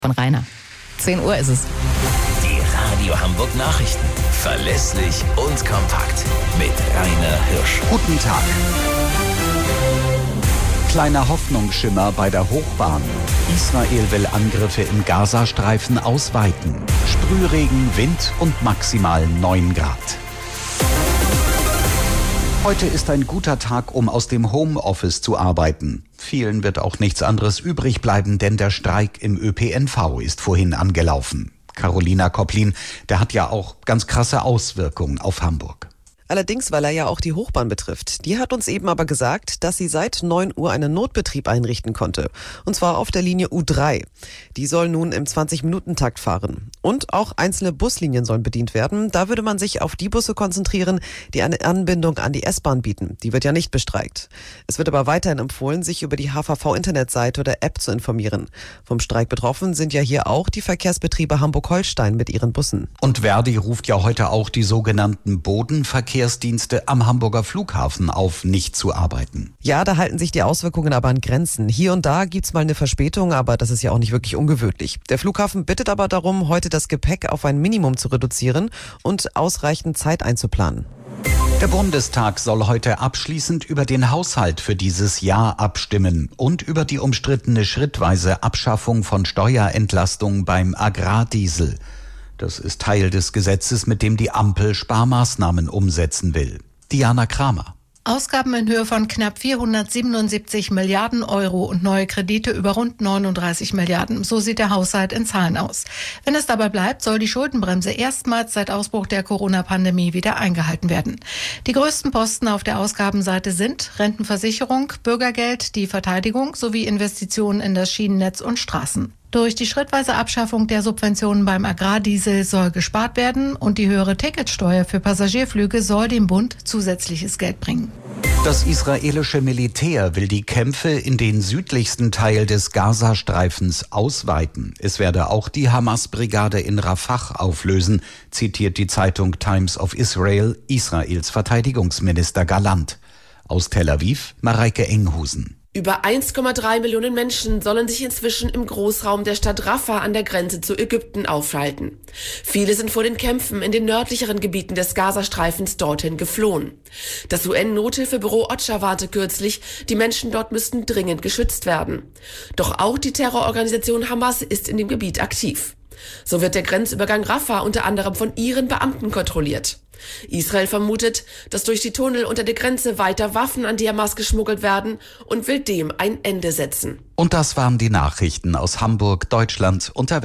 Von Rainer. 10 Uhr ist es. Die Radio Hamburg Nachrichten. Verlässlich und kompakt. Mit Rainer Hirsch. Guten Tag. Kleiner Hoffnungsschimmer bei der Hochbahn. Israel will Angriffe im Gazastreifen ausweiten. Sprühregen, Wind und maximal 9 Grad. Heute ist ein guter Tag, um aus dem Homeoffice zu arbeiten. Vielen wird auch nichts anderes übrig bleiben, denn der Streik im ÖPNV ist vorhin angelaufen. Carolina Kopplin, der hat ja auch ganz krasse Auswirkungen auf Hamburg. Allerdings, weil er ja auch die Hochbahn betrifft. Die hat uns eben aber gesagt, dass sie seit 9 Uhr einen Notbetrieb einrichten konnte. Und zwar auf der Linie U3. Die soll nun im 20-Minuten-Takt fahren. Und auch einzelne Buslinien sollen bedient werden. Da würde man sich auf die Busse konzentrieren, die eine Anbindung an die S-Bahn bieten. Die wird ja nicht bestreikt. Es wird aber weiterhin empfohlen, sich über die HVV-Internetseite oder App zu informieren. Vom Streik betroffen sind ja hier auch die Verkehrsbetriebe Hamburg-Holstein mit ihren Bussen. Und Verdi ruft ja heute auch die sogenannten Bodenverkehrsdienste am Hamburger Flughafen auf, nicht zu arbeiten. Ja, da halten sich die Auswirkungen aber an Grenzen. Hier und da gibt's mal eine Verspätung, aber das ist ja auch nicht wirklich ungewöhnlich. Der Flughafen bittet aber darum, heute das Gepäck auf ein Minimum zu reduzieren und ausreichend Zeit einzuplanen. Der Bundestag soll heute abschließend über den Haushalt für dieses Jahr abstimmen und über die umstrittene schrittweise Abschaffung von Steuerentlastung beim Agrardiesel. Das ist Teil des Gesetzes, mit dem die Ampel Sparmaßnahmen umsetzen will. Diana Kramer. Ausgaben in Höhe von knapp 477 Milliarden Euro und neue Kredite über rund 39 Milliarden. So sieht der Haushalt in Zahlen aus. Wenn es dabei bleibt, soll die Schuldenbremse erstmals seit Ausbruch der Corona-Pandemie wieder eingehalten werden. Die größten Posten auf der Ausgabenseite sind Rentenversicherung, Bürgergeld, die Verteidigung sowie Investitionen in das Schienennetz und Straßen. Durch die schrittweise Abschaffung der Subventionen beim Agrardiesel soll gespart werden und die höhere Ticketsteuer für Passagierflüge soll dem Bund zusätzliches Geld bringen. Das israelische Militär will die Kämpfe in den südlichsten Teil des Gazastreifens ausweiten. Es werde auch die Hamas-Brigade in Rafah auflösen, zitiert die Zeitung Times of Israel Israels Verteidigungsminister Gallant. Aus Tel Aviv, Mareike Enghusen. Über 1,3 Millionen Menschen sollen sich inzwischen im Großraum der Stadt Rafah an der Grenze zu Ägypten aufhalten. Viele sind vor den Kämpfen in den nördlicheren Gebieten des Gazastreifens dorthin geflohen. Das UN-Nothilfebüro OCHA warnte kürzlich, die Menschen dort müssten dringend geschützt werden. Doch auch die Terrororganisation Hamas ist in dem Gebiet aktiv. So wird der Grenzübergang Rafah unter anderem von ihren Beamten kontrolliert. Israel vermutet, dass durch die Tunnel unter der Grenze weiter Waffen an die Hamas geschmuggelt werden und will dem ein Ende setzen. Und das waren die Nachrichten aus Hamburg, Deutschland und der